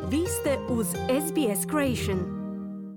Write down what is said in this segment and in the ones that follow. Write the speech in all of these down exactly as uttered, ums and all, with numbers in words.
Vi ste uz S B S Creation.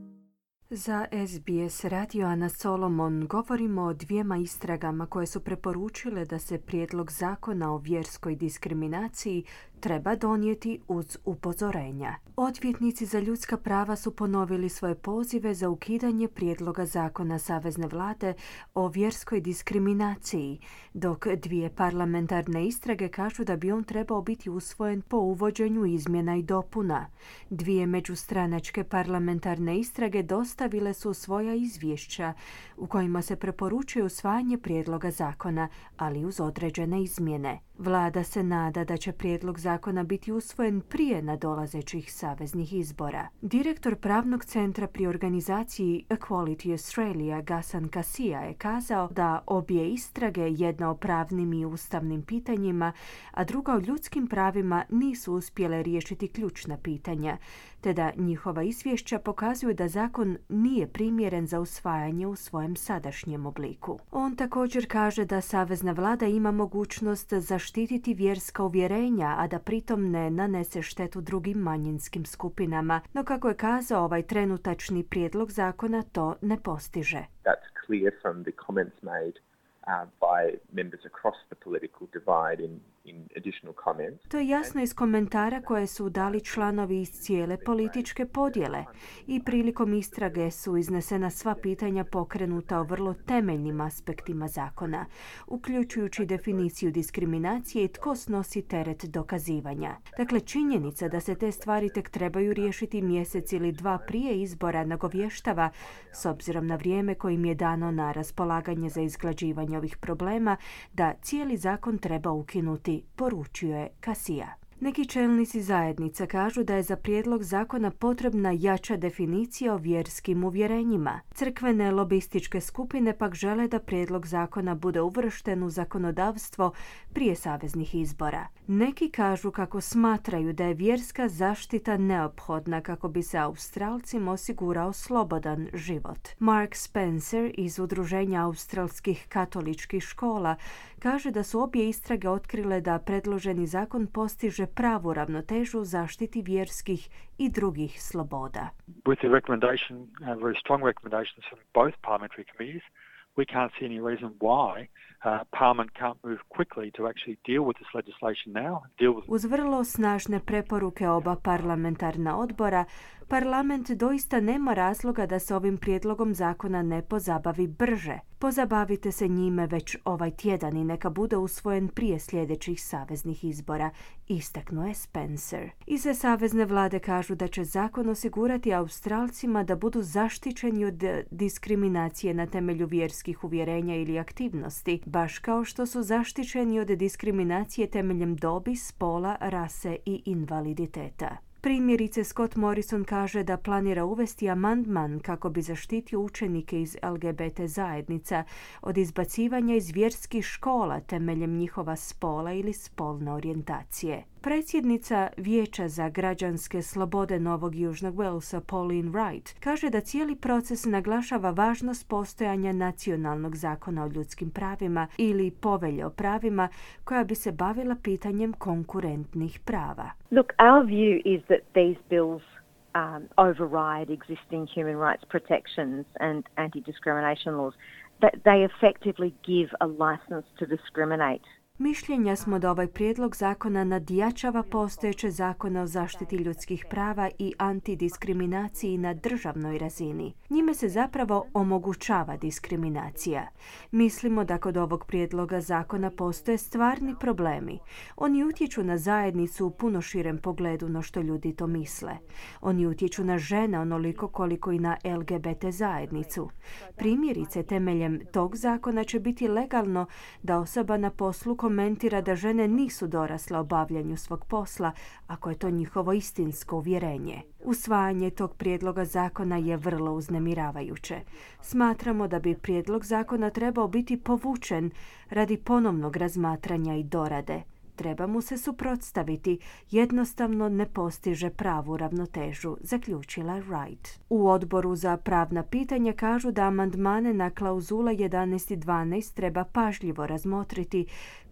Za S B S radio Ana Solomon govorimo o dvijema istragama koje su preporučile da se prijedlog zakona o vjerskoj diskriminaciji treba donijeti uz upozorenja. Odvjetnici za ljudska prava su ponovili svoje pozive za ukidanje prijedloga zakona Savezne vlade o vjerskoj diskriminaciji, dok dvije parlamentarne istrage kažu da bi on trebao biti usvojen po uvođenju izmjena i dopuna. Dvije međustranačke parlamentarne istrage dostavile su svoja izvješća u kojima se preporučuje usvajanje prijedloga zakona, ali uz određene izmjene. Vlada se nada da će prijedlog zakona biti usvojen prije nadolazećih saveznih izbora. Direktor pravnog centra pri organizaciji Equality Australia, Gasan Kasija, je kazao da obje istrage, jedna o pravnim i ustavnim pitanjima, a druga o ljudskim pravima, nisu uspjele riješiti ključna pitanja, te da njihova izvješća pokazuju da zakon nije primjeren za usvajanje u svojem sadašnjem obliku. On također kaže da savezna vlada ima mogućnost zaštititi vjerska uvjerenja, a da pritom ne nanese štetu drugim manjinskim skupinama, no kako je kazao, ovaj trenutačni prijedlog zakona to ne postiže. That's clear from the comments made uh, by members across the political divide in in additional comments. To je jasno iz komentara koje su dali članovi iz cijele političke podjele i prilikom istrage su iznesena sva pitanja pokrenuta o vrlo temeljnim aspektima zakona, uključujući definiciju diskriminacije i tko snosi teret dokazivanja. Dakle, činjenica da se te stvari tek trebaju riješiti mjesec ili dva prije izbora nagovještava, s obzirom na vrijeme kojim je dano na raspolaganje za izglađivanje ovih problema, da cijeli zakon treba ukinuti, poručio je Kasija. Neki čelnici zajednica kažu da je za prijedlog zakona potrebna jača definicija o vjerskim uvjerenjima. Crkvene lobističke skupine pak žele da prijedlog zakona bude uvršten u zakonodavstvo prije saveznih izbora. Neki kažu kako smatraju da je vjerska zaštita neophodna kako bi se Australcima osigurao slobodan život. Mark Spencer iz Udruženja australskih katoličkih škola kaže da su obje istrage otkrile da predloženi zakon postiže pravu ravnotežu zaštiti vjerskih i drugih sloboda. With the recommendation, uh, very strong recommendations from both parliamentary committees, we can't see any reason why uh, Parliament can't move quickly to actually deal with this legislation now. Deal with... Uz vrlo snažne preporuke oba parlamentarna odbora, Parlament doista nema razloga da se ovim prijedlogom zakona ne pozabavi brže. Pozabavite se njime već ovaj tjedan i neka bude usvojen prije sljedećih saveznih izbora, istaknuo je Spencer. Iz savezne vlade kažu da će zakon osigurati Australcima da budu zaštićeni od diskriminacije na temelju vjerskih uvjerenja ili aktivnosti, baš kao što su zaštićeni od diskriminacije temeljem dobi, spola, rase i invaliditeta. Primjerice, Scott Morrison kaže da planira uvesti amandman kako bi zaštitio učenike iz L G B T zajednica od izbacivanja iz vjerskih škola temeljem njihova spola ili spolne orijentacije. Predsjednica Vijeća za građanske slobode Novog Južnog Walesa, Pauline Wright, kaže da cijeli proces naglašava važnost postojanja nacionalnog zakona o ljudskim pravima ili povelje o pravima koja bi se bavila pitanjem konkurentnih prava. Look, our view is that these bills um, override existing human rights protections and anti-discrimination laws. That they effectively give a license to discriminate. Mišljenja smo da ovaj prijedlog zakona nadjačava postojeće zakone o zaštiti ljudskih prava i antidiskriminaciji na državnoj razini. Njime se zapravo omogućava diskriminacija. Mislimo da kod ovog prijedloga zakona postoje stvarni problemi. Oni utječu na zajednicu u puno širem pogledu no što ljudi to misle. Oni utječu na žene onoliko koliko i na L G B T zajednicu. Primjerice, temeljem tog zakona će biti legalno da osoba na poslu komentira da žene nisu dorasle obavljanju svog posla, ako je to njihovo istinsko uvjerenje. Usvajanje tog prijedloga zakona je vrlo uznemiravajuće. Smatramo da bi prijedlog zakona trebao biti povučen radi ponovnog razmatranja i dorade. Treba mu se suprotstaviti, jednostavno ne postiže pravu ravnotežu, zaključila Wright. U odboru za pravna pitanja kažu da amandmane na klauzule jedanaest i dvanaest treba pažljivo razmotriti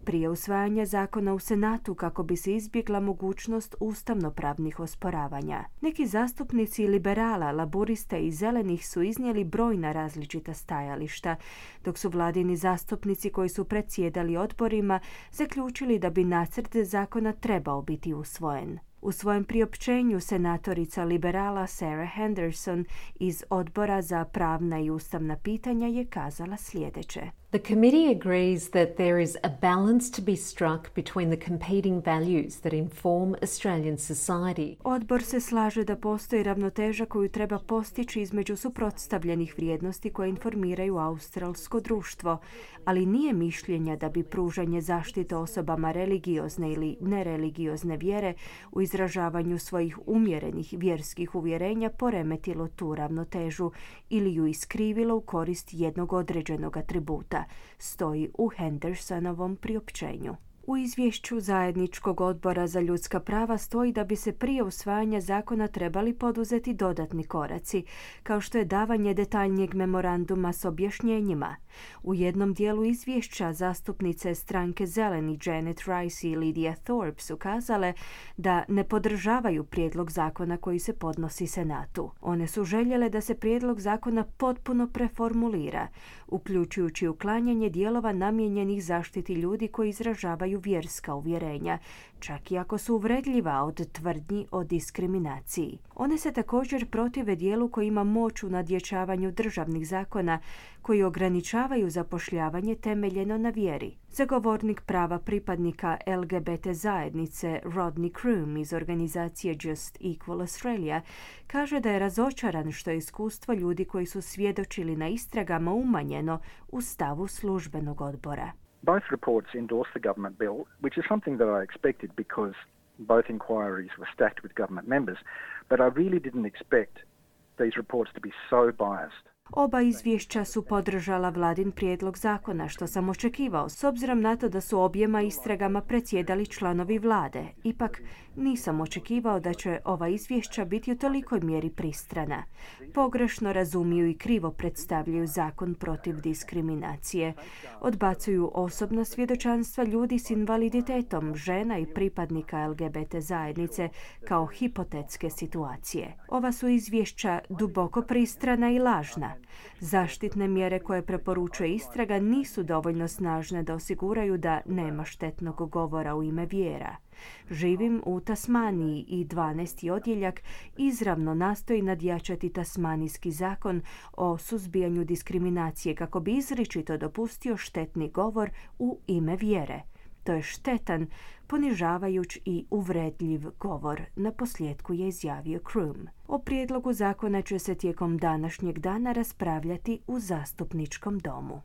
prije usvajanja zakona u Senatu kako bi se izbjegla mogućnost ustavnopravnih osporavanja. Neki zastupnici liberala, laburista i zelenih su iznijeli brojna različita stajališta, dok su vladini zastupnici koji su predsjedali odborima zaključili da bi nacrt zakona trebao biti usvojen. U svojem priopćenju senatorica liberala Sarah Henderson iz Odbora za pravna i ustavna pitanja je kazala sljedeće. The committee agrees that there is a balance to be struck between the competing values that inform Australian society. Odbor se slaže da postoji ravnoteža koju treba postići između suprotstavljenih vrijednosti koje informiraju australsko društvo, ali nije mišljenja da bi pružanje zaštite osobama religiozne ili nereligiozne vjere u izražavanju svojih umjerenih vjerskih uvjerenja poremetilo tu ravnotežu ili ju iskrivilo u korist jednog određenog atributa, stoji u Hendersonovom priopćenju. U izvješću Zajedničkog odbora za ljudska prava stoji da bi se prije usvajanja zakona trebali poduzeti dodatni koraci, kao što je davanje detaljnijeg memoranduma s objašnjenjima. U jednom dijelu izvješća zastupnice stranke Zeleni Janet Rice i Lydia Thorpe su kazale da ne podržavaju prijedlog zakona koji se podnosi Senatu. One su željele da se prijedlog zakona potpuno preformulira, uključujući uklanjanje dijelova namijenjenih zaštiti ljudi koji izražavaju vjerska uvjerenja, čak i ako su uvredljiva od tvrdnji o diskriminaciji. One se također protive dijelu koji ima moć u nadjačavanju državnih zakona koji ograničavaju zapošljavanje temeljeno na vjeri. Zagovornik prava pripadnika L G B T zajednice Rodney Croom iz organizacije Just Equal Australia kaže da je razočaran što je iskustvo ljudi koji su svjedočili na istragama umanjeno u stavu službenog odbora. Both reports endorse the government bill, which is something that I expected because both inquiries were stacked with government members, but I really didn't expect these reports to be so biased. Oba izvješća su podržala vladin prijedlog zakona, što sam očekivao, s obzirom na to da su objema istragama predsjedali članovi vlade. Ipak nisam očekivao da će ova izvješća biti u tolikoj mjeri pristrana. Pogrešno razumiju i krivo predstavljaju zakon protiv diskriminacije. Odbacuju osobna svjedočanstva ljudi s invaliditetom, žena i pripadnika L G B T zajednice kao hipotetske situacije. Ova su izvješća duboko pristrana i lažna. Zaštitne mjere koje preporučuje istraga nisu dovoljno snažne da osiguraju da nema štetnog govora u ime vjera. Živim u Tasmaniji i dvanaesti odjeljak izravno nastoji nadjačati tasmanijski zakon o suzbijanju diskriminacije kako bi izričito dopustio štetni govor u ime vjere. To je štetan, ponižavajuć i uvredljiv govor, na posljedku je izjavio Croom. O prijedlogu zakona će se tijekom današnjeg dana raspravljati u zastupničkom domu.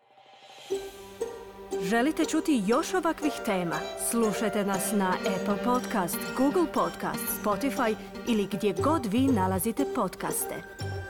Želite čuti još ovakvih tema? Slušajte nas na Apple Podcast, Google Podcast, Spotify ili gdje god vi nalazite podcaste.